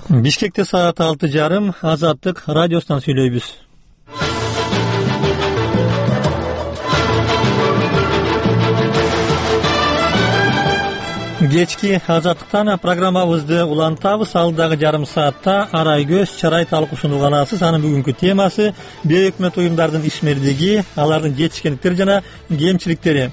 Бишкекте саат 6:30 Азаттык радиосунан сүйлөйбүз. Кечки Азаттыктан программабызды улантабыз. Алдагы жарым саатта арай көз чарай талкуусун уганасыз. Анын бүгүнкү темасы бейөкмөт уюмдардын ишмердиги, алардын жетишкендиктери жана кемчиликтери.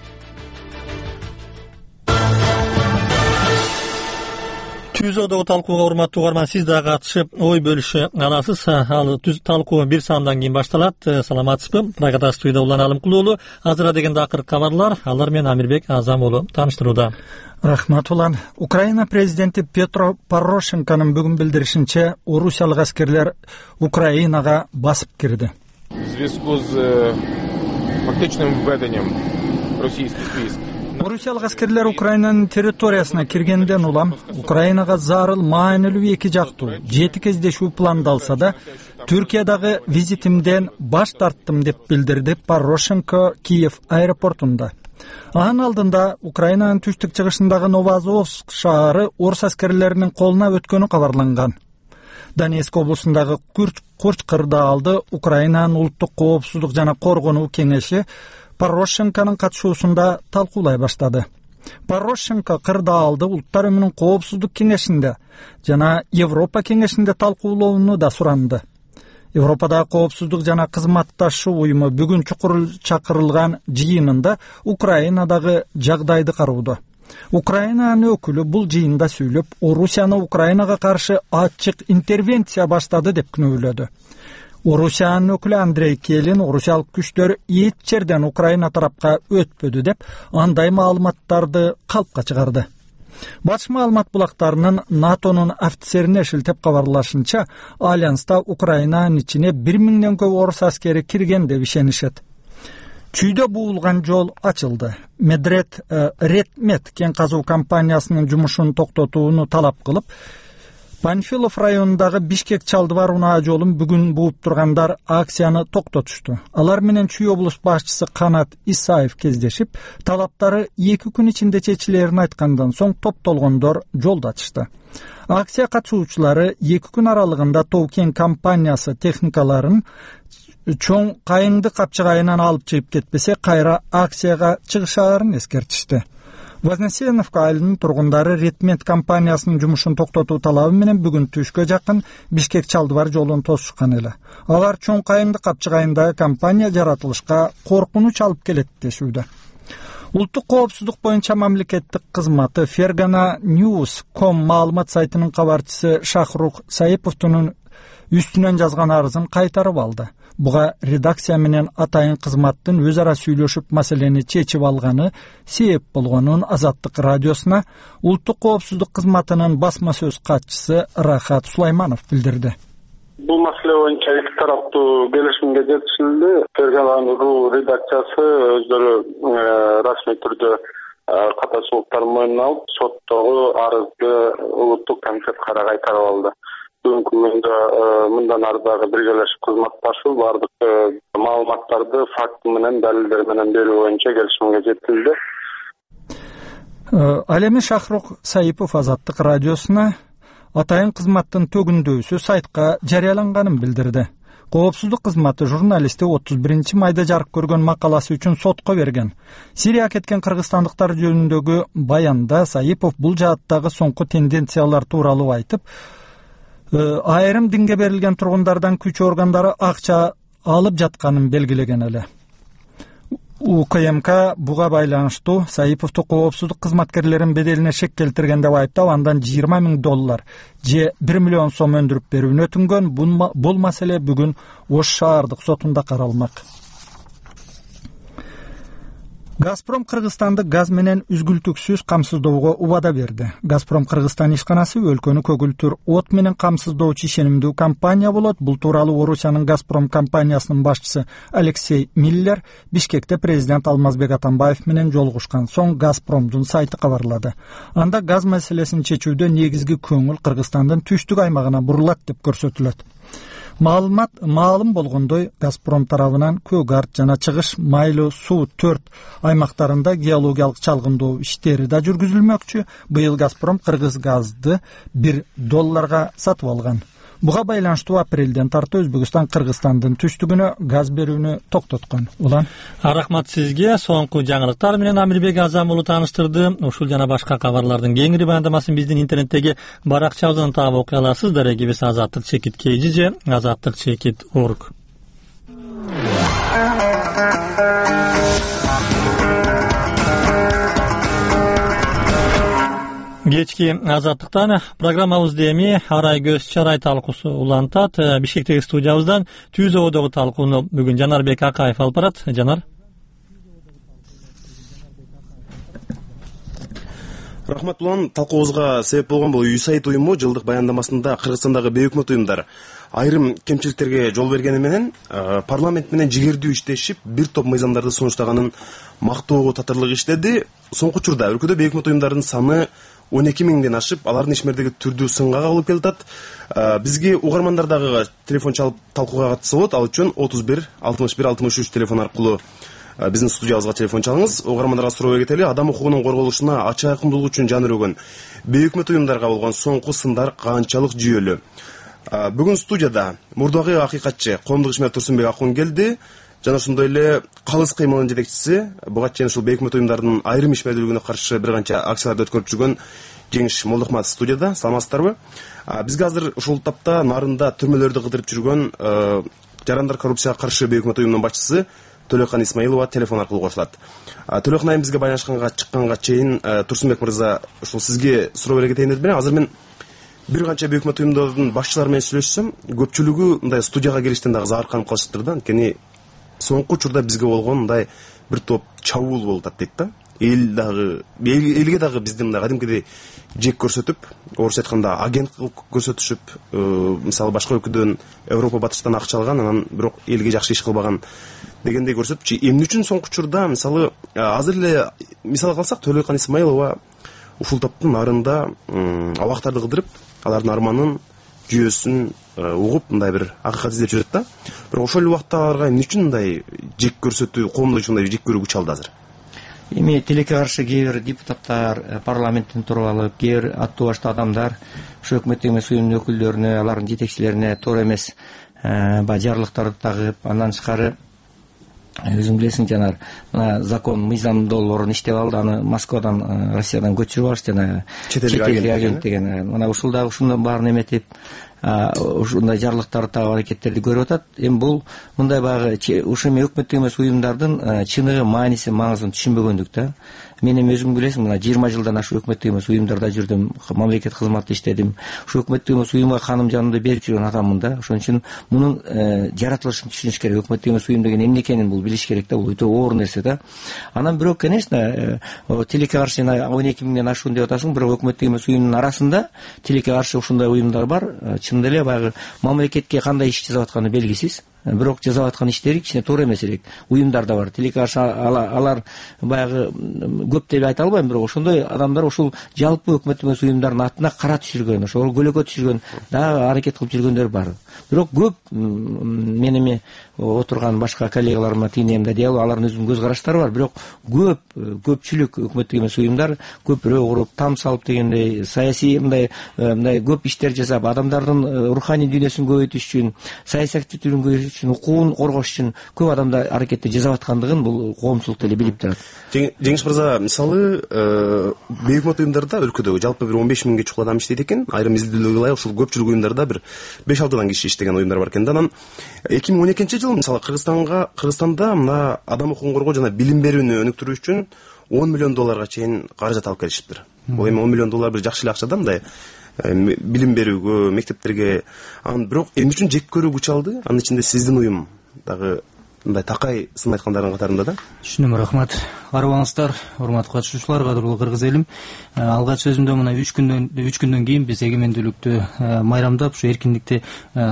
Түзодогу талкууга урматтуу угарман, сиз да катышып ой бөлүшө аласыз. Ал талкуу бир саамдан кийин башталат. Саламатсызбы? Программада студияда Улан Алымкулуу уулу. Азыра деген акыркы кабарлар, алар менен Амирбек Азам уулу тааныштырууда. Рахмат Улан. Украина президенти Петро Порошенконун бүгүн билдиришинче, орусиялык аскерлер Украинага басып кирди. В связку с фактичным введением российских войск. Орусиялык аскерлер Украинанын территориясына киргенден улам Украинага зарыл маанилүү эки жактуу 7 кездешүү пландалса да, Түркиядагы визитимден баш тарттым деп билдирди Порошенко Киев аэропортунда. Анын алдында Украинанын түштүк-чыгышындагы Новоазовск шаары орус аскерлеринин колуна өткөнү кабарланган. Донецк облусундагы Курч кырдаалды Украинанын улуттук коопсуздук жана коргонуу кеңеши Порошенконун катышуусунда талкуулай баштады. Порошенко кырдаалды Улуттар Уюмунун коопсуздук кеңешинде жана Европа кеңешинде талкуулоону да суранды. Европадагы коопсуздук жана кызматташуу уюму бүгүн чукур чакырылган жыйынында Украинадагы жагдайды кароодо. Украинанын өкүлү бул жыйында сүйлөп, Орусияны Украинага каршы ачык интервенция баштады деп күнөөлөдү. Орусиянын өкүлү Андрей Келин орусиялык күчтөр эч жерден Украина тарапка өтпөдү деп андай маалыматтарды калпка чыгарды. Батыш маалымат булактарынын НАТОнун офицерине шилтеп кабарлашынча, альянста Украинанын ичине 1000ден көп орус аскери кирген деп ишенишет. Чүйдө буулган жол ачылды. Редмет кен казуу компаниясынын жумушун токтотууну талап кылып, Панфилов районундагы Бишкек-Чалдыбар унаа жолун бүгүн бууп тургандар акцияны токтотушту. Алар менен Чүй облус башчысы Канат Исаев кездешип, талаптары 2 күн ичинде чечилерин айткандан соң топтолгондор жолду ачышты. Акция катышуучулары 2 күн аралыгында Тоо-Кен компаниясы техникаларын чоң кайыңды капчыгайынан алып чыгып кетпесе, кайра акцияга чыгышаарын эскертишти. Вознесеновка айылынын тургундары Редмет компаниясынын жумушун токтотуу талабы менен бүгүн түшкө жакын Бишкек-Чалдыбар жолун тосушкан эле. Алар чоң кайыңды капчыгайындагы компания жаратылышка коркунуч алып келет дешүүдө. Улуттук коопсуздук боюнча мамлекеттик кызматы Fergana News.com маалымат сайтынын кабарчысы Шахрух Саиповдун үстүнөн жазган арызын кайтарып алды. Буга редакция менен атайын кызматтын өз ара сүйлөшүп маселени чечип алганы себеп болгонун Азаттык радиосуна Улуттук коопсуздук кызматынын басма сөз катчысы Рахат Сулайманов билдирди. Бул маселе боюнча эки тараптуу келишимге жетишилди. Fergana.ru редакциясы өздөрү расмий түрдө катачылыктарын мойнуна алып, соттогу арызды улуттук комитетке кайтарып алды. Бүгүнкү күндө мындан ары дагы биргелешип кызматташуу бардык маалыматтарды факт менен далилдер менен берүү боюнча келишимге жетилди. Ал эми Шахрух Саипов Азаттык радиосуна атайын кызматтын төгүндөсү сайтка жарыяланганын билдирди. Коопсуздук кызматы журналисти 31 майда жарык көргөн макаласы үчүн сотко берген. Сирия кеткен кыргызстандыктар жөнүндөгү баянда Саипов бул жааттагы соңку тенденциялар тууралуу айтып, айрым динге берилген тургундардан күч органдары акча алып жатканын белгилеген эле. УКМК буга байланыштуу Саиповду коопсуздук кызматкерлерин беделине шек келтирген деп айыптап, андан $20,000 же 1 миллион сом өндүрүп берүүнү өтүнгөн. Бул маселе бүгүн Ош шаардык сотунда каралмак. Газпром Кыргызстанды газ менен үзгүлтүксүз камсыздоого убада берди. Газпром Кыргызстан ишканасы өлкөнү көгүлтүр от менен камсыздоочу ишенимдүү компания болот. Бул тууралуу Орусиянын Газпром компаниясынын башчысы Алексей Миллер Бишкекте президент Алмазбек Атамбаев менен жолугушкан соң Газпромдун сайты кабарлады. Анда газ маселесин чечүүдө негизги көңүл Кыргызстандын түштүк аймагына бурулат деп көрсөтүлөт. Маалым болгондой, Газпром тарабынан Көгарт жана Чыгыш Майлуу суу 4 аймактарында геологиялык чалгындоо иштери да жүргүзүлмөкчү. Быйыл Газпром Кыргыз газды $1 сатып алган. Буга байланыштуу апрелден тарты Өзбекстан Кыргызстандын түштүгүнө газ берүүнү токтоткон. Улан. Рахмат сизге. Соңку жаңылыктар менен Амирбек Азам уулу тааныштырды. Ушул жана башка кабарлардын кеңири баяндамасын биздин интернеттеги баракчабыздан таап окуй аласыз. Дарегибиз azatlyk-kg же azatlyk-org. Кечки азаттыктан программабызды эми арай көз чарай талкуусу улантат. Бишкектеги студиябыздан Түзөбөдөгү талкууну бүгүн Жанарбек Акаев алып барат. Жанар. Рахмат улан, талкуубузга себеп болгон бул USAID уюму жылдык баяндамасында Кыргызстандагы бейөкмөт уюмдар айрым кемчиликтерге жол бергени менен парламент менен жигердүү иштешип бир топ мыйзамдарды сунуштаганын мактоого татырлык иштеди. Соңку учурда өлкөдө бейөкмөт уюмдардын саны 12.000ден ашып, алардын ишмердиги түрдүү сынга кабылып келатат. Бизге угармандар дагы телефон чалып талкууга катышса болот. Ал үчүн 31 61 63 телефон аркылуу биздин студиябызга телефон чалыңыз. Угармандарга суроо кетели. Адам укугунун корголушуна ачык айкындуулук үчүн жан өрөгөн бейөкмөт уюмдарга болгон соңку сындар канчалык жүйөлүү? Бүгүн студияда мурдагы акыйкатчы коомдук ишмер Турсунбек Акун келди. Жана ошондой эле калыс кыймылынын жетекчиси, буга чейин ушул бейөкмөт уюмдардын айрым ишмердүүлүгүнө каршы бир канча акцияларды өткөрүп жүргөн Жеңиш Молдохматов студияда. Саламатсыздарбы? Бизге азыр ушул тапта нарында түрмөлөрдү кыдырып жүргөн жарандар коррупцияга каршы бейөкмөт уюмунун башчысы Төлөкан Исмаилова телефон аркылуу кошулат. Төлөкан айым бизге байланышканга чыкканга чейин Турсунбек мырза, ушул сизге суроо бере кетейин дедим. Азыр мен бир канча бейөкмөт уюмдардын башчылары менен сүйлөшсөм, көпчүлүгү мындай студияга келиштен дагы заарканып калышыптыр да. Анткени соңку учурда бизге болгон мындай бир топ чабуул болуп атат дейт да. Элге дагы бизди мындай кадимкидей жек көрсөтүп, орусча айтканда агент кылып көрсөтүшүп, мисалы башка өлкөдөн Европа батыштан акча алган, анан бирок элге жакшы иш кылбаган дегендей көрсөтүп, эмне үчүн соңку учурда мисалы азыр эле мисал калсак Төлөкан Исмаилова ушул топтун нарында абактарды кыдырып, алардын арманын, жүйөсүн угуп мындай бир акыйкат издеп жүрөт да. Бирок ошол убакта аларга эмне үчүн мындай жек көрсөтүү, коомдо ушундай жек көрүү күч алды азыр? Эми тилекке каршы кээ бир депутаттар, парламенттен туруп алып, кээ бир аттуу баштуу адамдар ошо өкмөттүк эмес уюмдун өкүлдөрүнө, алардын жетекчилерине туура эмес баягы жарлыктарды тагып, андан тышкары өзүң билесиң Жанар, мына закон мыйзам долбоорун иштеп алды, аны Москвадан, Россиядан көчүрүп алышты, жана чет элдик агент деген. Мына ушул дагы ушуну баарын эметип, ушундай жарлыктарды тагып аракеттерди көрүп атат. Эми бул мындай баягы ушул өкмөттүк эмес уюмдардын чыныгы мааниси, маңызын түшүнбөгөндүк да. Мен эми өзүң билесиң, мына 20 жылдан ашык өкмөттүк эмес уюмдарда жүрдүм, мамлекет кызматында иштедим. Ушул өкмөттүк эмес уюмга ханым жанымды берип жүргөн адаммын да. Ошон үчүн мунун жаратылышын түшүнүш керек. Өкмөттүк эмес уюм деген эмне экенин бул билиш керек да. Бул өтө оор нерсе да. Анан бирок, конечно, тилекке каршы 12.000ден ашуун деп атасың, бирок өкмөттүк эмес уюмдун арасында тилекке каршы ушундай уюмдар бар. Чындап эле баягы мамлекетке кандай иш жасап атканы белгисиз. Бирок жасап аткан иштери кичине туура эмес элек. Уюмдар да бар. Тилекке каршы алар баягы көп деп айта албайм, бирок ошондой адамдар ушул жалпы өкмөттүк эмес уюмдардын атына кара түшүргөн, ошол көлөкө түшүргөн дагы аракет кылып жүргөндөр бар. Бирок көп мен эми отурган башка коллегаларыма тийинем да диалог, алардын өзүнүн көз караштары бар, бирок көпчүлүк өкмөттүк эмес уюмдар көпүрө уруп, там салып дегендей, саясий мындай көп иштер жасап, адамдардын руханий дүйнөсүн көбөйтүш үчүн, саясий активдүүлүгүн көбөйтүш үчүн, укугун коргош үчүн көп адамдар аракетти жасап аткандыгын бул коомчулук деле билип турат. Жеңиш мырза, мисалы бейөкмөт уюмдарда өлкөдө жалпы бир 15.000ге чукул адам иштейт экен. Айрым изилдөөлөргө ылайык ушул көпчүлүк уюмдарда бир 5-6 киши иштеген уюмдар бар экен да. Анан 2012-жылы мисалы Кыргызстанда мына адам укугун коргоо жана билим берүүнү өнүктүрүү үчүн $10 миллион чейин каражат алып келишиптир. Бул эми $10 миллион бир жакшы эле акча да, мындай билим берүүгө, мектептерге. Анан бирок эмне үчүн жек көрүү күч алды? Анын ичинде сиздин уюм дагы мындай такай сын айткандардын катарында да. Түшүнөм, рахмат. Арыбаңыздар, урматтуу катышуучулар, кадырлуу кыргыз элим. Алгач өзүмдө мына 3 күндөн кийин биз эгемендүүлүктү майрамдап, ушу эркиндикти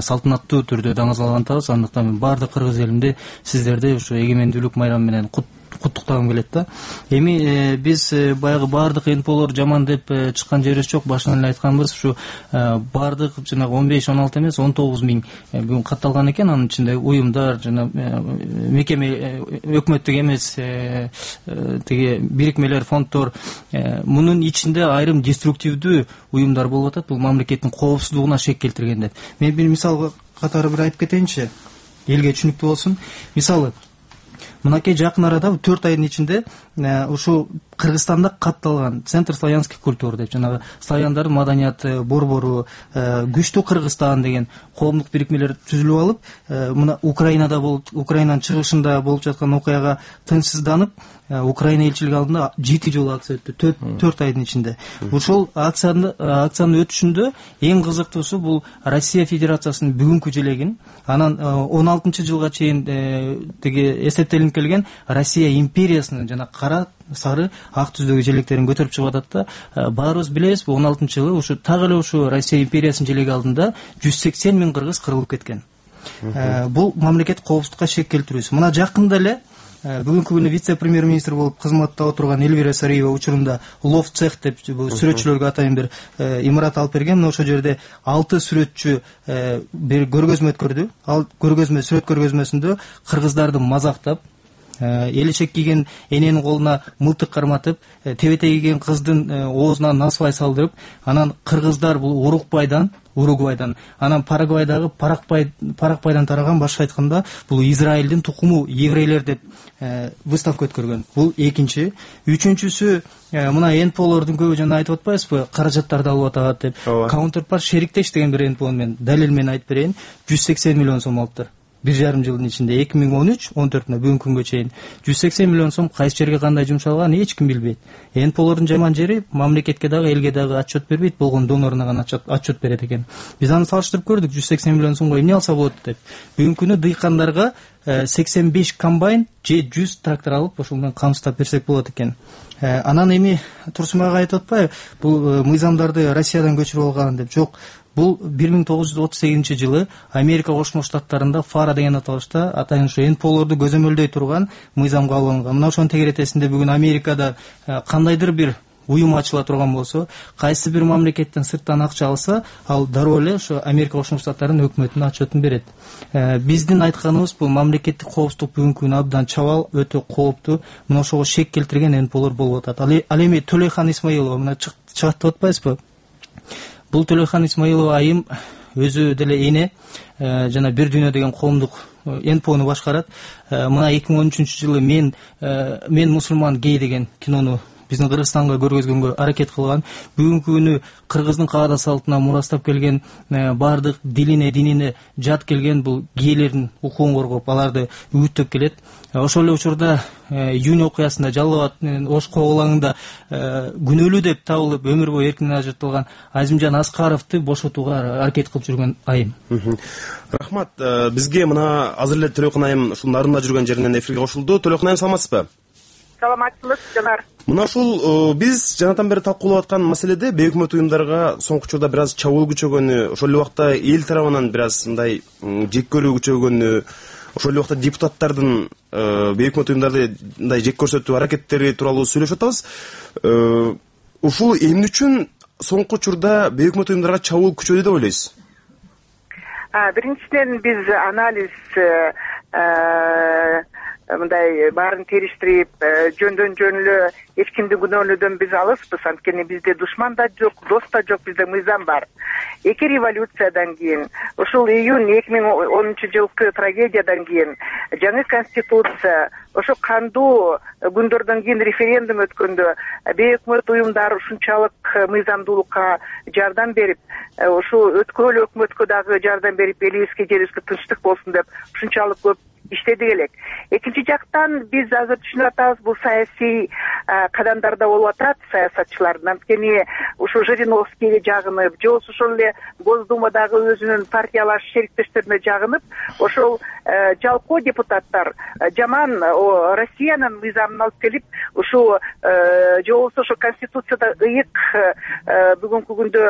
салтанаттуу түрдө даңазалап атабыз. Андыктан баардык кыргыз элимди сиздерди ушу эгемендүүлүк майрамы менен куттуктагым келет да. Эми биз баягы баардык НПОлор жаман деп чыккан жерибиз жок. Башынан эле айтканбыз, ушу баардык жанагы 15-16 эмес 19 миң бүгүн катталган экен. Анын ичинде уюмдар, жана мекеме, өкмөттүк эмес тиги бирикмелер, фонддор, мунун ичинде айрым деструктивдүү уюмдар болуп атат. Бул мамлекеттин коопсуздугуна шек келтирген деп. Мен бир мисал катары бир айтып кетейинчи, элге түшүнүктүү болсун. Мисалы, мынакей жакын арада 4 айдын ичинде ушу Кыргызстанда катталган Центр славянских культур деп, жанагы славяндардын маданияты, борбору, күчтүү Кыргызстан деген коомдук бирикмелер түзүлүп алып, мына Украинада болуп, Украинанын чыгышында болуп жаткан окуяга тынчсызданып, Украина элчилиги алдында 7 жолу акция өттү, 4 айдын ичинде. Ушул акциянын өтүшүндө эң кызыктуусу бул Россия Федерациясынын бүгүнкү желегин, анан 16-жылга чейин тиги эсептелинип келген Россия империясынын жана кара, сары, ак түздөгү желектерин көтөрүп чыгып атат да. Баарыбыз билебиз, 16-жылы ушу так эле ушу Россия империясынын желеги алдында 180 миң кыргыз кырылып кеткен. Бул мамлекет коопсуздукка шек келтирүүсү. Мына жакында эле бүгүнкү күнү вице-премьер-министр болуп кызматта отурган Элвира Сариева учурунда лов цех деп сүрөтчүлөргө атайын бир имарат алып берген. Мына ошол жерде 6 сүрөтчү бир көргөзмө өткөрдү. Ал көргөзмө, сүрөт көргөзмөсүндө кыргыздарды мазактап, элечек кийген эненин колуна мылтык карматып, тебете кийген кыздын оозуна насыбай салдырып, анан кыргыздар бул Уругвайдан, анан Парагвайдагы Паракбайдан тараган, башка айтканда бул Израилдин тукуму еврейлер деп выставка өткөргөн. Бул экинчи. Үчүнчүсү, мына НПОлордун көбү жана айтып атпайсызбы, каражаттарды алып атат деп. Counterpart шериктеш деген бир НПО мен далил менен айтып берейин, 180 миллион сом алыптыр. 1,5 жылдын ичинде 2013-14 бүгүнкү күнгө чейин 180 миллион сом кайсы жерге кандай жумшалган эч ким билбейт. НПОлордун жаман жери мамлекетке дагы, элге дагы отчет бербейт, болгон доноруна гана отчет берет экен. Биз аны салыштырып көрдүк, 180 миллион сомго эмне алса болот деп. Бүгүнкү күнү дыйкандарга 85 комбайн же 100 трактор алып, ошол менен камсыздап берсек болот экен. Анан эми Турсун ага айтып атпайбы, бул мыйзамдарды Россиядан көчүрүп алган деп. Жок. Бул 1938-жылы Америка Кошмо Штаттарында Фара деген аталышта атайын ушу НПОлорду көзөмөлдөй турган мыйзамга алынган. Мына ошонун тегеретесинде бүгүн Америкада кандайдыр бир уюм ачыла турган болсо, кайсы бир мамлекеттен сырттан акча алса, ал дароо эле ошо Америка Кошмо Штаттарынын өкмөтүнө отчетун берет. Биздин айтканыбыз бул мамлекеттик коопсуздук бүгүнкү күнү абдан чабал, өтө кооптуу. Мына ошого шек келтирген НПОлор болуп атат. Ал эми Төлөйхан Исмаилова мына чыгат деп атпайсызбы? Бул Төлөйхан Исмаилова айым өзү деле эне, жана Бир дүйнө деген коомдук НПОну башкарат. Мына 2013-жылы мен мусулман гей деген кинону биздин Кыргызстанга көргөзгөнгө аракет кылган. Бүгүнкү күнү кыргыздын каада салтына мурастап келген, баардык дилине, динине жат келген бул гейлердин укугун коргоп, аларды үгүттөп келет. Ошол эле учурда июнь окуясында Жалал абад Ош коголаңында күнөөлүү деп табылып, өмүр бою эркинден ажыртылган Азимжан Аскаровду бошотууга аракет кылып жүргөн айым. Рахмат. Бизге мына азыр эле Төлөйхан айым ушул нарында жүргөн жеринен эфирге кошулду. Төлөйхан айым, саламатсызбы? Саламатсызбы, Жанар. Мына ушул биз жанатан бери талкуулап аткан маселеде бейөкмөт уюмдарга соңку учурда бир аз чабуул күчөгөнү, ошол эле убакта эл тарабынан бир аз мындай жек көрүү күчөгөнү, ошол эле убакта депутаттардын бейөкмөт уюмдарды мындай жек көрсөтүү аракеттери тууралуу сүйлөшүп атабыз. Ушул эмне үчүн соңку учурда бейөкмөт уюмдарга чабуул күчөдү деп ойлойсуз? Биринчиден биз анализ мындай баарын териштирип, жөндөн жөн эле эч кимди күнөөлөөдөн биз алыспыз. Анткени бизде душман да жок, дос да жок, бизде мыйзам бар. Эки революциядан кийин, ушул июнь 2010-жылкы трагедиядан кийин жаңы конституция, ошо кандуу күндөрдөн кийин референдум өткөндө бейөкмөт уюмдар ушунчалык мыйзамдуулукка жардам берип, ушу өткөрүлүү өкмөткө дагы жардам берип, элибизге, жерибизге тынчтык болсун деп ушунчалык көп иштеди элек. Экинчи жактан биз азыр түшүнүп атабыз, бул саясий кадамдарда болуп атат саясатчылардын. Анткени ушу Жириновскийге жагынып, же ошол эле Госдумадагы өзүнүн партиялаш шериктештерине жагынып, ошол жалпоо депутаттар жаман Россиянын мыйзамын алып келип, ушу же болбосо ошо конституцияда ыйык бүгүнкү күндө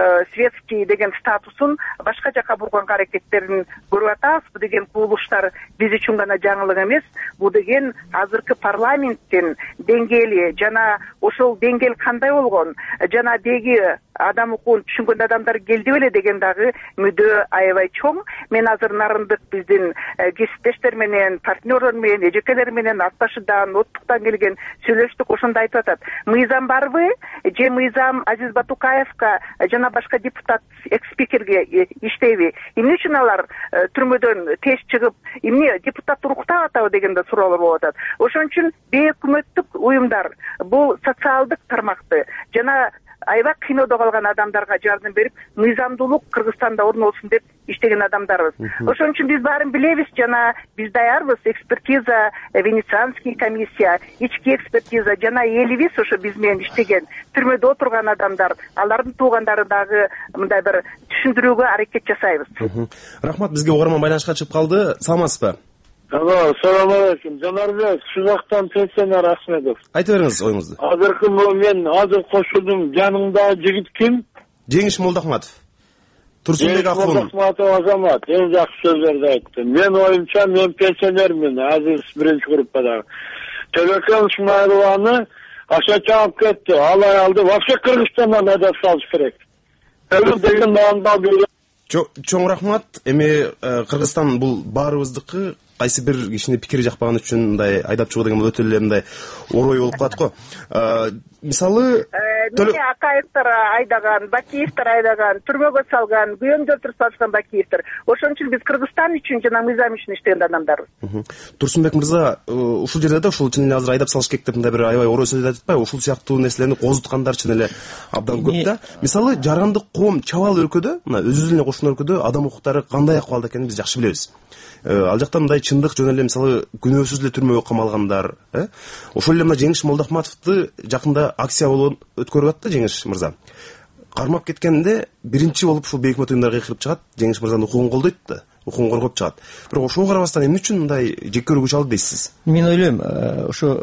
светский деген статусун башка жака бурганга аракеттерин көрүп атабыз деген кубулуштар биз үчүн гана жаңылык эмес. Бул деген азыркы парламенттин деңгээли жана ошол деңгээл кандай болгон, жана деги адам укугун түшүнгөн адамдар келди беле деген дагы мүдөө аябай чоң. Мен азыр Нарындык биздин кесиптештер менен, партнерлор менен, эжекелер менен Ат-Башыдан, Оттуктан келген сүйлөштүк. Ошондо айтып атат: мыйзам барбы же мыйзам Азиз Батукаевка жана башка депутат экс-спикерге иштейби? Эмне үчүн алар түрмөдөн тез чыгып, эмне депутатты уруктап атабы дегенде суроолор болуп атат. Ошон үчүн бейөкмөттүк уюмдар бул социалдык тармакты жана аябай кыйноодо калган адамдарга жардам берип, мыйзамдуулук Кыргызстанда орун алсын деп иштеген адамдарбыз. Ошон үчүн биз баарын билебиз жана биз даярбыз. Экспертиза, Венецианский комиссия, ички экспертиза жана элибиз ошо биз менен иштеген түрмөдө отурган адамдар, алардын туугандары дагы мындай бир түшүндүрүүгө аракет жасайбыз. Рахмат, бизге угарман байланышка чыгып калды. Саламатсызбы? Алло, салам алейкум. Жанарбек, шу жактан пенсионер Ахмедов. Айта бериңиз оюңузду. Азыркы мен азыр кошулдум. Жаныңда жигит ким? Жеңиш Молдахматов. Турсунбек Акун. Молдахматов азамат. Эң жакшы сөздөрдү айтты. Мен оюмча мен пенсионермин, азыр биринчи группадагы. Телекан Исмаилованы акча чагып кетти. Алай алды. Вообще Кыргызстандан айдап салыш керек. Деген маанда бир Чоң рахмат. Эми Кыргызстан бул баарыбыздыкы. Кайсы бир кишини пикири жакпаган үчүн мындай айдап чыгуу деген бул өтө эле мындай орой болуп калат го. Мисалы Мени Акаевтер айдаган, Бакиевтер айдаган, түрмөгө салган, күйөөңдө өлтүрүп салышкан Бакиевтер. Ошон үчүн биз Кыргызстан үчүн жана мыйзам үчүн иштеген адамдарбыз. Турсунбек мырза, ушул жерде да ушул чын эле азыр айдап салыш керек деп мындай бир аябай орой сөз айтпайбы? Ушул сыяктуу нерселерни козуткандар чын эле абдан көп да. Мисалы жарандык коом чабал өлкөдө, мына өзүбүздүн эле кошуна өлкөдө адам укуктары кандай акыбалда экенин биз жакшы билебиз. Ал жакта мындай чындык жөн эле мисалы күнөөсүз эле түрмөгө камалгандар, ошол эле мына Жеңиш Молдахматовду жакында акция болуп өткөрүп атты Жеңиш мырза. Кармап кеткенде биринчи болуп ушул бейөкмөт уюмдарга кыйрып чыгат, Жеңиш мырзанын укугун колдойт да, укугун коргоп чыгат. Бирок ошого карабастан эмне үчүн мындай жеке көргүч алды дейсиз? Мен ойлойм, ошо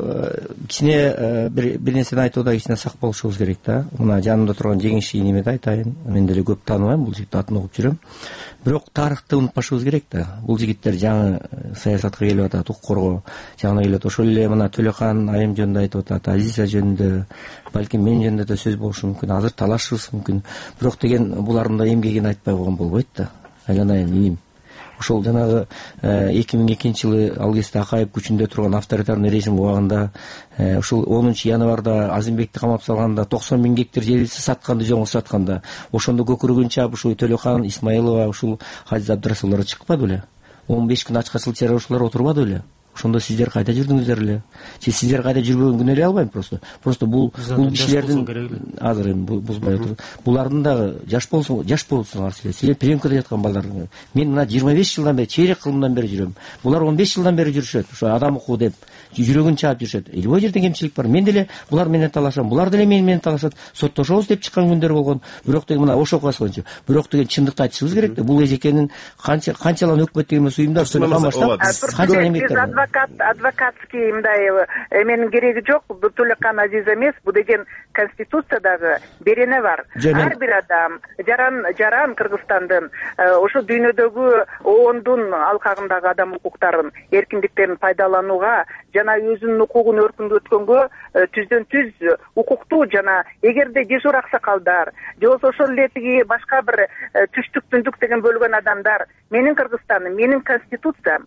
кичине бир нерсени айтууда кичине сак болушубуз керек да. Мына жанымда турган Жеңиш ийниме да айтайын. Мен деле көп тааныбайм, бул жигиттин атын угуп жүрөм. Бирок тарыхты унутпашыбыз керек да. Бул жигиттер жаңы саясатка келип атат, укук коргоо жагына келип атат. Ошол эле мына Төлөкан айым жөнүндө айтып атат, Азиза жөнүндө, балким мен жөнүндө да сөз болушу мүмкүн, азыр талашыбыз мүмкүн. Бирок деген булардын да эмгегин айтпай койгон болбойт да. Айланайын иним. Ошол жанагы 2002-жылы ал кезде Акаев күчүндө турган авторитарный режим убагында ушул 10-январда Азимбекти камап салганда 90.000 гектар жерди сатканды жоңго сатканда, ошондо көкүрөгүн чаап ушул Төлөкан Исмаилова, ушул Азиз Абдрасуллар чыкпады беле? 15 күн ачкачыл террорчулар отурбады беле? Ошондо сиздер кайда жүрдүңүздөр эле? Сиздер кайда жүрбөгөн күнөө эле албайм просто бул кишилердин азыр эми бузбай отуруп, булардын дагы жаш болсуңар силер приемкада жаткан балдар. Мен мына 25 жылдан бери, чейрек кылымдан бери жүрөм. Булар 15 жылдан бери жүрүшөт. Ошо адам укуу деп жүрөгүн чаап жүрүшөт. Элбой жерде кемчилик бар. Мен деле булар менен талашам, булар деле менен талашат. Соттошобуз деп чыккан күндөр болгон. Бирок деген мына ошо койсончу. Бирок деген чындыкты айтышыбыз керек да. Бул эжекенин канчалан өкмөт эмес уюмдар Төлөкан баштап канчалан эмгектер. Адвокатский мындай эменин кереги жок. Бул Төлөкан Азиз эмес, бул деген конституциядагы берене бар. Ар бир адам жаран Кыргызстандын ошо дүйнөдөгү оондун алкагындагы адам укуктарын, эркиндиктерин пайдаланууга жана өзүнүн укугун өркүндөткөнгө түздөн түз укуктуу жана эгерде дежур аксакалдар же болбосо ошол эле тиги башка бир түштүк түндүк деген бөлгөн адамдар менин Кыргызстаным, менин конституциям,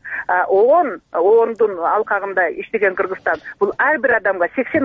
оондун алкагында иштеген Кыргызстан бул ар бир адамга 80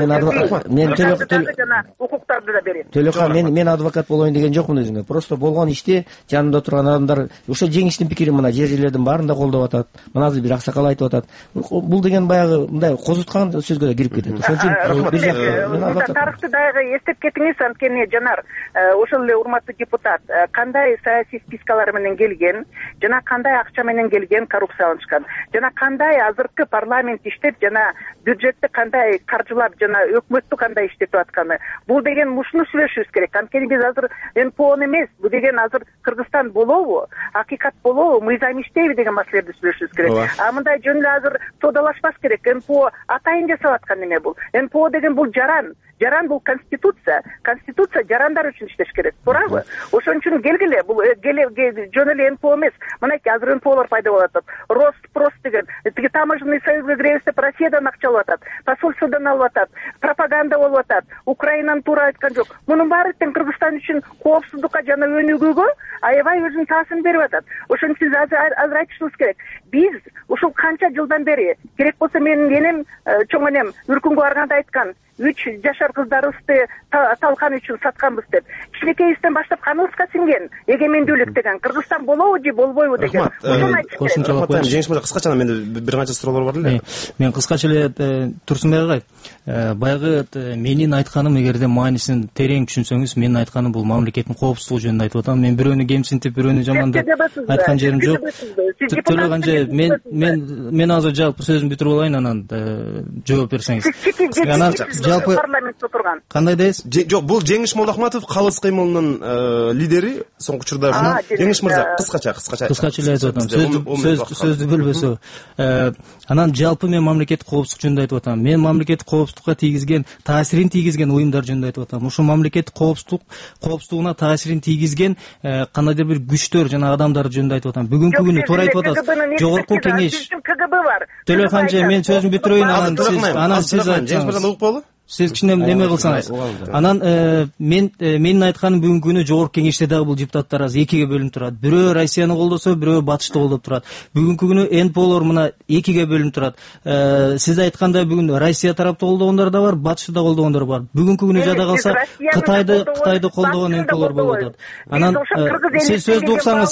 укуктарды да берет. Төлөкан, мен адвокат болоюн деген жокмун өзүңө. Просто болгон ишти жанында турган адамдар ошо Жеңиштин пикири мына жерлердин баарында колдоп атат. Мына азыр бир аксакал айтып атат. Бул деген баягы мындай козуткан сөзгө да кирип кетет. Ошон үчүн тарыхты дагы эстеп кетиңиз, анткени Жанар, ошол эле урматтуу депутат, кандай саясий спискалар менен келген, жана кандай акча менен келген коррупцияланышкан, жана кандай азыркы парламент иштеп, жана бюджетти кандай каржылап, жана өкмөттү кандай иштетип атканы. Бул деген мушуну сүйлөшүбүз керек. Анткени биз азыр НПО эмес, бул деген азыр Кыргызстан болобу, акыйкат болобу, мыйзам иштейби деген маселелерди сүйлөшүбүз керек. Мындай жөн эле азыр тоодалашпаш керек. НПО атайын жасап аткан эме бул. НПО деген бул жаран. жаран бул конституция жарандар үчүн иштеш керек, туурабы? Ошон үчүн келгиле, бул жөн эле НПО эмес. Мынакей азыр НПОлор пайда болуп атат. Рост деген тиги таможенный союзга киребиз деп Россиядан акча алып атат, посольстводон алып атат, пропаганда болуп атат. Украинаны туура айткан жок. Мунун баары тең Кыргызстан үчүн коопсуздукка жана өнүгүүгө аябай өзүнүн таасирин берип атат. Ошон үчүн азыр айтышыбыз керек. Биз ушул канча жылдан бери, керек болсо менин энем, чоң энем Үркүнгө барганда айткан, 3 жашар кыздарыбызды талкан үчүн сатканбыз деп. Кичинекейибизден баштап каныбызга сиңген эгемендүүлүк деген, Кыргызстан болобу же болбойбу деген. Кошумчалап коеюн. Жеңиш мырза, кыскача менде бир канча суроолор бар эле. Мен кыскача эле Турсунбек агай, баягы менин айтканым, эгерде маанисин терең түшүнсөңүз, менин айтканым бул мамлекеттин коопсуздугу жөнүндө айтып атам. Мен бирөөнү кемсинтип, бирөөнү жамандап айткан жерим жок. Төлөгөнжө мен азыр жалпы сөзүмдү бүтүрүп алайын, анан жооп берсеңиз. Анан жалпы парламентте турган. Кандай дейсиз? Жок, бул Жеңиш Молдохматов калыс кыймылынын лидери, соңку учурда. Жеңиш мырза, кыскача эле айтып атам. Сөздү бөлбөсө. Анан жалпы мен мамлекеттик коопсуздук жөнүндө айтып атам. Мен мамлекеттик коопсуздукка таасирин тийгизген уюмдар жөнүндө айтып атам. Ошо мамлекеттик коопсуздугуна таасирин тийгизген кандайдыр бир күчтөр жана адамдар жөнүндө айтып атам. Бүгүнкү күнү туура айтып атасыз. Жогорку кеңеш. КГБ бар. Төлөканжы, мен сөзүмдү бүтүрөйүн, анан сиз Жеңиш мырзаны угуп Сиз кичине неме кылсаңыз. Анан менин айтканым, бүгүнкү күнү жогорку кеңеште дагы бул депутаттар азыр экиге бөлүнүп турат. Бирөө Россияны колдосо, бирөө батышты колдоп турат. Бүгүнкү күнү НПОлор мына экиге бөлүнүп турат. Сиз айткандай бүгүн Россия тарапты колдогондор да бар, батышты да колдогондор бар. Бүгүнкү күнү жада калса Кытайды колдогон НПОлор болуп атат. Анан сиз сөздү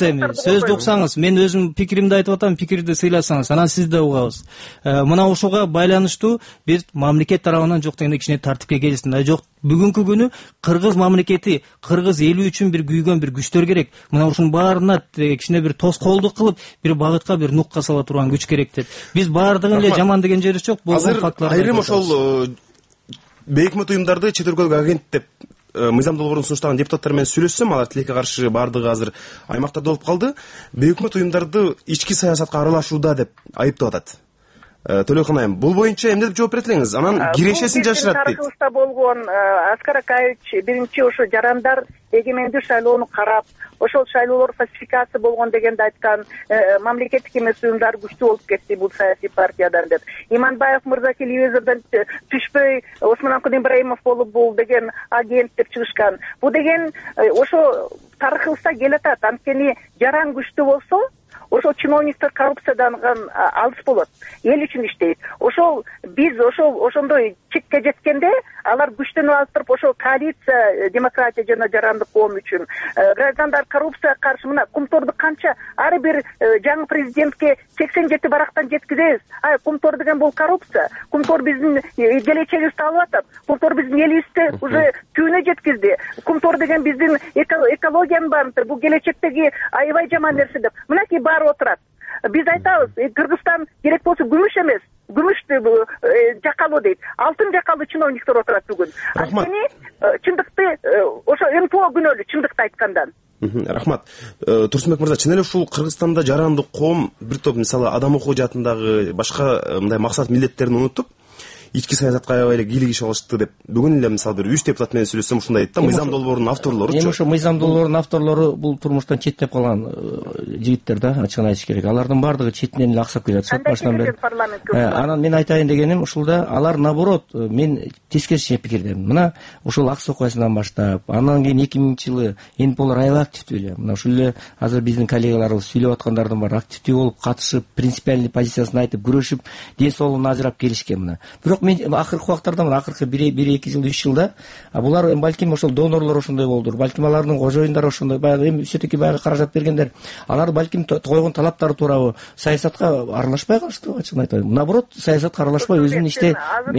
уксаңыз, мен өзүм пикиримди айтып атам, пикирди сыйласаңыз, анан сиз да угабыз. Мына ушуга байланыштуу бир мамлекет тарабынан жок дегенде кичине тартипке келсин да. Жок, бүгүнкү күнү кыргыз мамлекети, кыргыз эли үчүн бир күйгөн бир күчтөр керек. Мына ушунун баарына кичине бир тоскоолдук кылып, бир багытка, бир нукка сала турган күч керек деп. Биз баардыгын эле жаман деген жерибиз жок. Азыр айрым ошол бейөкмөт уюмдарды чет өлкөгө агент деп мыйзам долбоорун сунуштаган депутаттар менен сүйлөшсөм, алар тилекке каршы баардыгы азыр аймактарда болуп калды. Бейөкмөт уюмдарды ички саясатка аралашууда деп айыптап атат. Төлөкан айым, бул боюнча эмне деп жооп берет элеңиз? Анан кирешесин жашырат дейт. Тарыхыбызда болгон Аскар Акаевич биринчи ошо жарандар эгемендүү шайлоону карап, ошол шайлоолор фальсификация болгон дегенди айткан, мамлекеттик эмес уюмдар күчтүү болуп кетти бул саясий партиядан деп. Иманбаев мырза телевизордон түшпөй Осмонкул Ибраимов болуп бул деген агент деп чыгышкан. Бул деген ошо тарыхыбызда келатат. Анткени жаран күчтүү болсо, ошол чиновниктер коррупциядан алыс болот, эл үчүн иштейт. Ошол биз ошондой чекке жеткенде алар күчтөнүп алып туруп, ошол коалиция демократия жана жарандык коом үчүн граждандар коррупцияга каршы мына Кумторду канча ар бир жаңы президентке 87 барактан жеткизебиз. Кумтор деген бул коррупция. Кумтор биздин келечегибизди алып атат. Кумтор биздин элибизди уже түбүнө жеткизди. Кумтор деген биздин экологиянын баарынтыр. Бул келечектеги аябай жаман нерсе деп. Мынакей баары отурат. Биз айтабыз, Кыргызстан керек болсо күмүш эмес, күмүштү жакалуу дейт. Алтын жакалуу чиновниктер отурат бүгүн. Анткени чындыкты ошо НПО күнөөлүү, чындыкты айткандан. Рахмат. Турсунбек мырза, чын эле ушул Кыргызстанда жарандык коом бир топ мисалы адам окуу жаатындагы башка мындай максат милдеттерин унутуп, ички саясатка аябай эле кийлигише алышты деп бүгүн эле мисалы бир 3 депутат менен сүйлөшсөм ушундай айтты да. Мыйзам долбоорунун авторлору. Эми ошо мыйзам долбоорунун авторлору бул турмуштан четтеп калган жигиттер да, ачыгын айтыш керек. Алардын баардыгы четинен эле аксап келет сот башынан бери. Анан мен айтайын дегеним ушулда алар наоборот, мен тескерисинче пикирдемин. Мына ушул Аксы окуясынан баштап, андан кийин 2000-жылы НПОлор аябай активдүү эле. Мына ушул эле азыр биздин коллегаларыбыз сүйлөп аткандардын баары активдүү болуп катышып, принципиальный позициясын айтып, күрөшүп, ден соолугун ажырап келишкен мына. Бирок мен акыркы убактарда, мына акыркы 1-2 жыл, 3 жылда булар балким ошол донорлор ошондой болдур. Балким алардын кожоюндары ошондой, баягы эми все-таки баягы каражат бергендер. Алар балким койгон талаптары туурабы саясатка аралашпай калыштыбы, ачыгын айтайын. Наоборот, саясатка аралашпай өзүнүн иште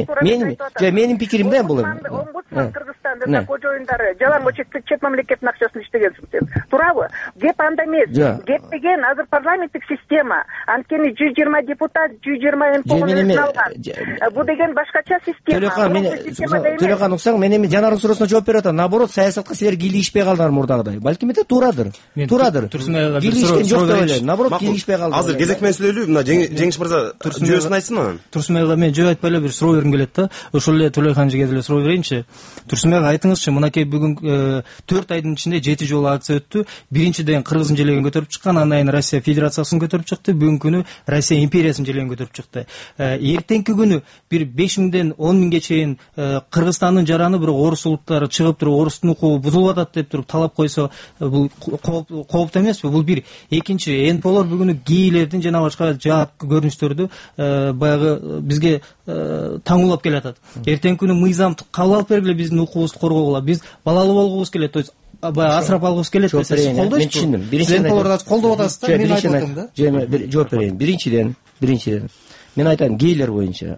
менин пикирим да бул. Омбудсман Кыргызстанда кожоюндары жалаң чет мамлекеттин акчасын иштегенсиң сен. Туурабы? Кеп анда эмес. Кеп деген азыр парламенттик система. Анткени 120 депутат, 120 НПО алган. Бул деген башкача система. Төлөкан уксаң, мен эми Жанардын суроосуна жооп берип атам. Наоборот, саясатка силер кийлигишпей калдыңар мурдагыдай. Балким эте туурадыр. Кийлигишкен жок деп ойлойм. Наоборот, кийлигишпей калдыңар. Азыр кезек менен сүйлөйлү. Мына Жеңиш мырза жүйөсүн айтсын анан. Турсунбек мен жөө айтпай эле бир суроо бергим келет да. Ошол эле Төлөкан эжеге деле суроо берейинчи. Турсунбек айтыңызчы, мынакей бүгүн 4 айдын ичинде 7 жолу акция өттү. Биринчиден Кыргыздын желегин көтөрүп чыккан, андан кийин Россия Федерациясын көтөрүп чыкты. Бүгүнкү күнү Россия империясынын желегин көтөрүп чыкты. Эртеңки күнү бир 5000ден 10.000ге чейин Кыргызстандын жараны бирок орус улуттары чыгып туруп орустун укугу бузулуп атат деп туруп талап койсо, бул кооптуу эмеспи? Бул бир. Экинчи, НПОлор бүгүнү гейлердин жана башка жаат көрүнүштөрдү баягы бизге таңуулап келатат. Эртеңки күнү мыйзам кабыл алып бергиле, биздин укугубузду коргогула, биз балалуу болгубуз келет, то есть баягы асырап алгыбыз келет десе, сиз колдойсузбу? Мен түшүндүм. НПОлорду колдоп атасыз да, мен айтып атам да. Жооп берейин. Биринчиден мен айтайын, гейлер боюнча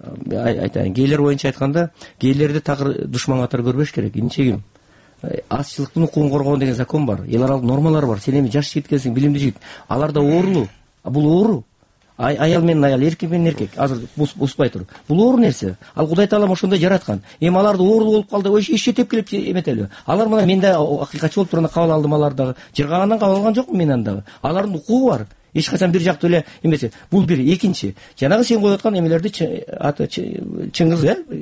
айтканда, гейлерди такыр душман катары көрбөш керек. Инчегим азчылыктын укугун коргоо деген закон бар, эл аралык нормалар бар. Сен эми жаш жигит экенсиң, билимдүү жигит. Алар да оорулуу. Бул оору. Аял менен аял, эркек менен эркек. Азыр буспай тур. Бул оору нерсе. Ал Кудай Таалам ошондой жараткан. Эми аларды оорулуу болуп калды, эч тепкилеп эметели. Алар мына мен да акыйкатчы болуп турганда кабыл алдым аларды дагы. Жыргагандан кабыл алган жокмун мен анда. Алардын укугу бар. Эч качан бир жактуу эле эмесе. Бул бир. Экинчи, жанагы сен коюп аткан эмелерди Чыңгыз,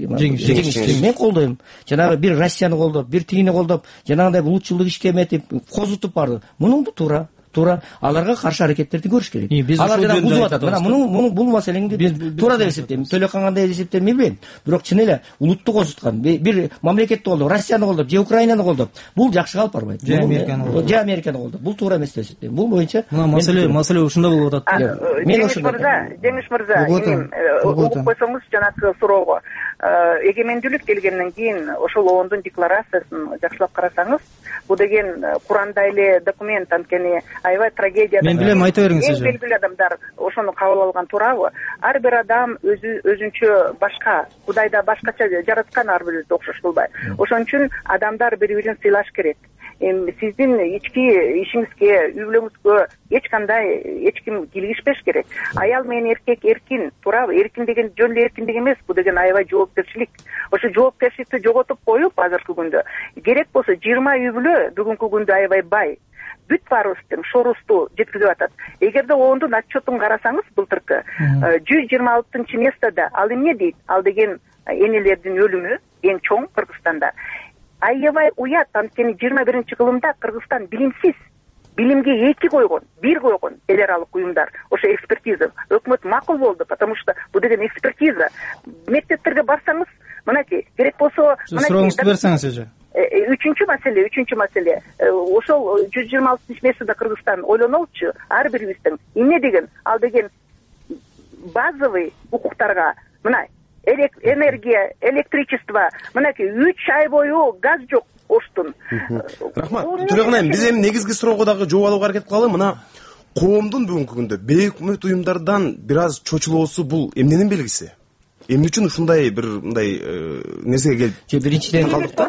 Жеңиш мен колдойм. Жанагы бир Россияны колдоп, бир тигини колдоп, жанагындай булутчулдук ишке эметип, козутуп барды. Мунун туура аларга каршы аракеттерди көрүш керек. Алар жана бузуп атат. Мына муну бул маселеңди туура деп эсептейм. Төлөкан кандай эсептейм билбейм. Бирок чын эле улутту козуткан, бир мамлекетти колдоп, Россияны колдоп, же Украинаны колдоп, бул жакшы калып барбайт. Же Американы колдоп. Бул туура эмес деп эсептейм. Бул боюнча мына маселе ушунда болуп атат. Жеңиш мырза, угуп койсоңуз жанакы суроого. Эгемендүүлүк келгенден кийин ошол оондун декларациясын жакшылап карасаңыз, бул деген Куранда эле документ, анткени аябай трагедия. Мен билем, айта бериңиз. Эң белгилүү адамдар ошону кабыл алган туурабы? Ар бир адам өзүнчө башка, Кудайда башкача жараткан ар бирибизди окшош кылбай. Ошон үчүн адамдар бири-бирин сыйлаш керек. Сиздин ички ишиңизге, үй бүлөңүзгө эч ким кийлигишпеш керек. Аял менен эркек эркин, туурабы? Эркин деген жөн эле эркиндик эмес, бул деген аябай жоопкерчилик. Ошо жоопкерчиликти жоготуп коюп азыркы күндө керек болсо 20 үй бүлө бүгүнкү күндө аябай бай. Бүт баарыбыздын шорусту жеткизип атат. Эгерде ондун отчетун карасаңыз, былтыркы 126 местода ал эмне дейт? Ал деген энелердин өлүмү эң чоң Кыргызстанда. Аябай уят, анткени 21-кылымда Кыргызстан билимсиз, билимге 2 койгон, 1 койгон эл аралык уюмдар. Ошо экспертиза. Өкмөт макул болду, потому что бул деген экспертиза. Мектептерге барсаңыз, мынакей, керек болсо, сурооңузду берсеңиз эже. Үчүнчү маселе. Ошол 126 местода Кыргызстан ойлонолчу, ар бирибиздин эмне деген, ал деген базовый укуктарга, мына энергия, электричество, мынакей 3 ай бою газ жок Оштун. Рахмат. Төлөкан айым, биз эми негизги суроого дагы жооп алууга аракет кылалы. Мына коомдун бүгүнкү күндө бейөкмөт уюмдардан бир аз чочулоосу бул эмненин белгиси? Эмне үчүн ушундай бир мындай нерсеге келип? Биринчиден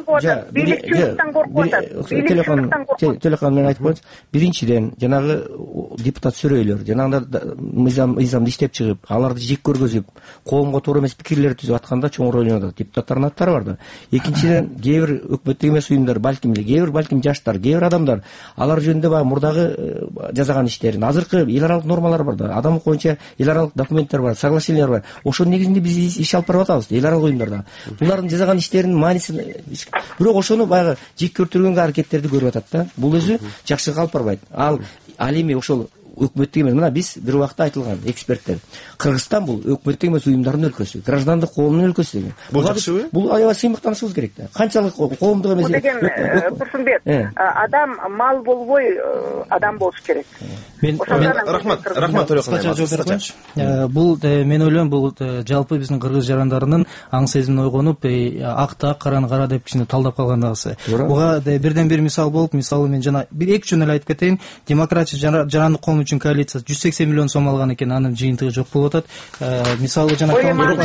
Төлөкан мен айтып коеюнчу. Биринчиден жанагы депутат сүрөйлөр, жанагындар мыйзамды иштеп чыгып, аларды жек көргөзүп, коомго туура эмес пикирлер түзүп атканда чоң роль ойнодот. Депутаттардын аттары бар да. Экинчиден, кээ бир өкмөттүк эмес уюмдар, балким жаштар, кээ бир адамдар алар жөнүндө баягы мурдагы жасаган иштерин, азыркы эл аралык нормалар бар да, адам боюнча эл аралык документтер бар, соглашениялар бар. Ошонун негизинде биз иш алып барып атабыз эл аралык уюмдарда. Булардын жасаган иштеринин маанисин, бирок ошону баягы жек көртүргөнгө аракеттерди көрүп атат да. Бул өзү жакшы калып барбайт. Ал эми ошол өкмөттүк эмес. Мына биз бир убакта айтылган эксперттер. Кыргызстан бул өкмөттүк эмес уюмдардын өлкөсү, граждандык коомдун өлкөсү деген. Бул жакшыбы? Бул аябай сыймыктанышыбыз керек да. Канчалык коомдук эмес. Бул деген Турсунбек, адам мал болбой адам болуш керек. Рахмат, Төлөкан. Бул мен ойлойм, бул жалпы биздин кыргыз жарандарынын аң сезимине ойгонуп, акты ак, караны кара деп кичине талдап калгандагысы. Буга бирден бир мисал болуп, мисалы мен жана бир 2 жөн эле айтып кетейин. Демократия жарандык коому үчүн коалиция 180 миллион сом алган экен, анын жыйынтыгы жок болуп атат. Мисалы жана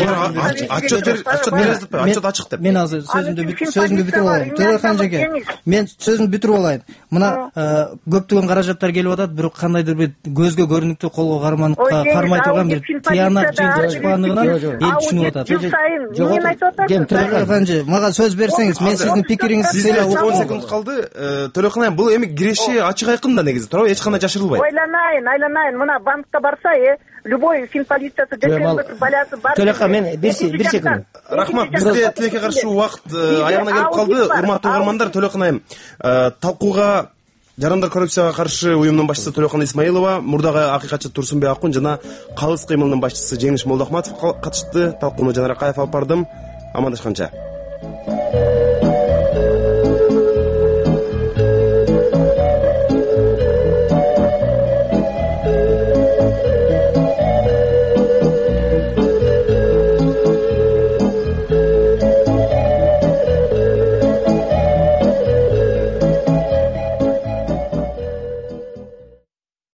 отчет ачык деп. Мен азыр сөзүмдү бүтүрүп алайын. Төрөкан жеке, мен сөзүмдү бүтүрүп алайын. Мына көптөгөн каражаттар келип атат, бирок кандайдыр бир көзгө көрүнүктүү, колго кармай турган бир тыянак жыйынтык чыккандыгынан эл түшүнүп атат. Төрөкан, мага сөз берсеңиз, мен сиздин пикириңизди эле 10 секунд калды. Төрөкан айым, бул эми киреши ачык айкын да негизи, туура, эч кандай жашырылбайт. Айланайын, мына банкка барса, любой финполициясы декембр баласы бар. Төрөкан, мен бир секунд. Рахмат, бизде тилекке каршы убакыт аягына келип калды. Урматтуу угармандар, Төрөкан айым, талкууга Жарандар коррупцияга каршы уюмдун башчысы Төрөкан Исмаилова, мурдагы акыйкатчы Турсунбек Акун жана Калыс кыймылынын башчысы Жеңиш Молдохматов катышты. Талкууну Жанар Акаев алып бардым. Амандашканча.